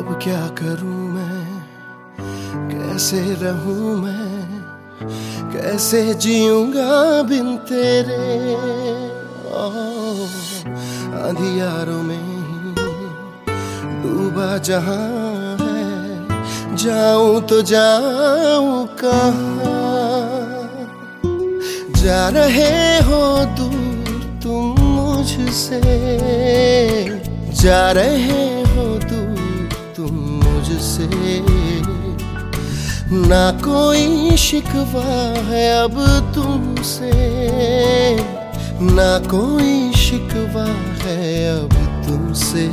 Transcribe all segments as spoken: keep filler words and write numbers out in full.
अब क्या करूं मैं, कैसे रहूं मैं, कैसे जीऊंगा बिन तेरे। अंधियारों में डूबा जहां है, जाऊं तो जाऊं कहां। जा रहे हो दूर तुम मुझसे, जा रहे हो दूर तुम मुझसे। ना कोई शिकवा है अब तुमसे, ना कोई शिकवा है अब तुमसे।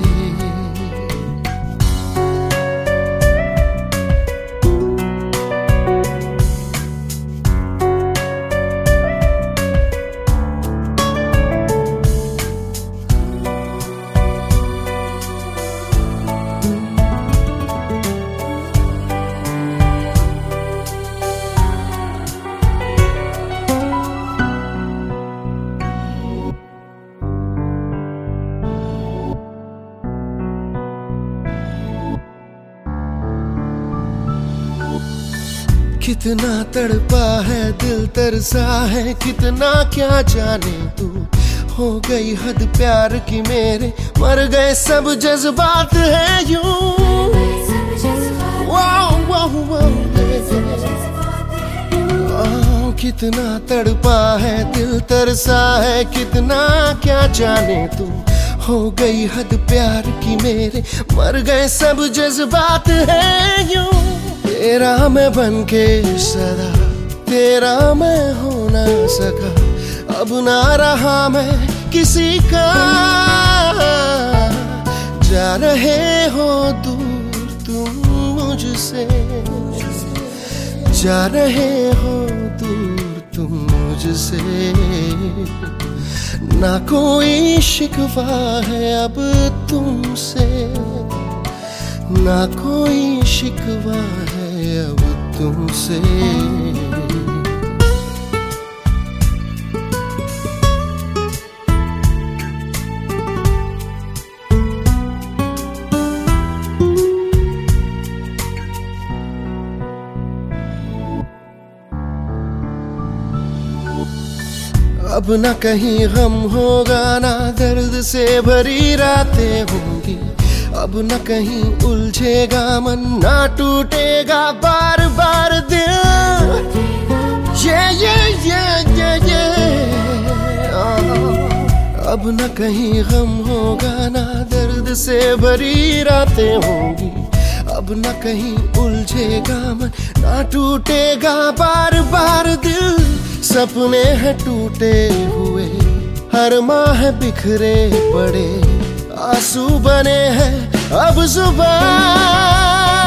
कितना तड़पा है दिल, तरसा है कितना क्या जाने तू। हो गई हद प्यार की मेरे, मर गए सब जज्बात है यूं। वाह वाह वाह, कितना तड़पा है दिल, तरसा है कितना क्या जाने तू। हो गई हद प्यार की मेरे, मर गए सब जज्बात है यूं। तेरा मैं बन के सदा, तेरा मैं हो ना सका। अब ना रहा मैं किसी का। जा रहे हो दूर तुम मुझसे, जा रहे हो दूर तुम मुझसे। ना कोई शिकवा है अब तुमसे, ना कोई शिकवा है अब तुमसे। अब न कहीं गम होगा, ना दर्द से भरी रातें होंगी। अब न कहीं उलझेगा मन, ना टूटेगा बार बार दिल। ये ये ये ये ये अब न कहीं गम होगा, ना दर्द से भरी रातें होंगी। अब न कहीं उलझेगा मन, ना टूटेगा बार बार दिल। सपने हैं टूटे हुए, हर माह बिखरे पड़े, आंसू बने हैं अब जुबां।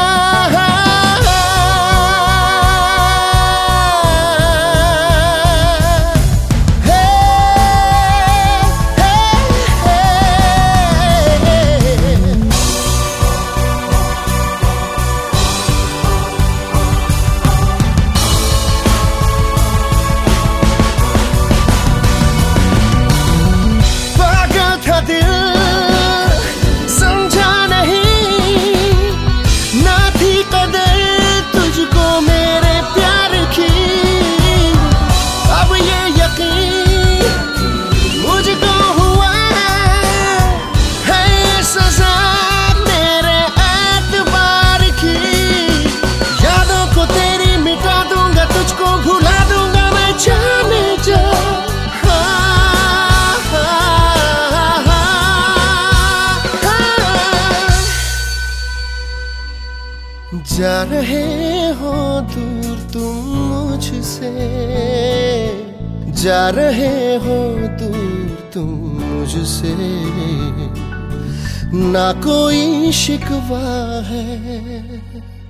जा रहे हो दूर तुम मुझसे, जा रहे हो दूर तुम मुझसे। ना कोई शिकवा है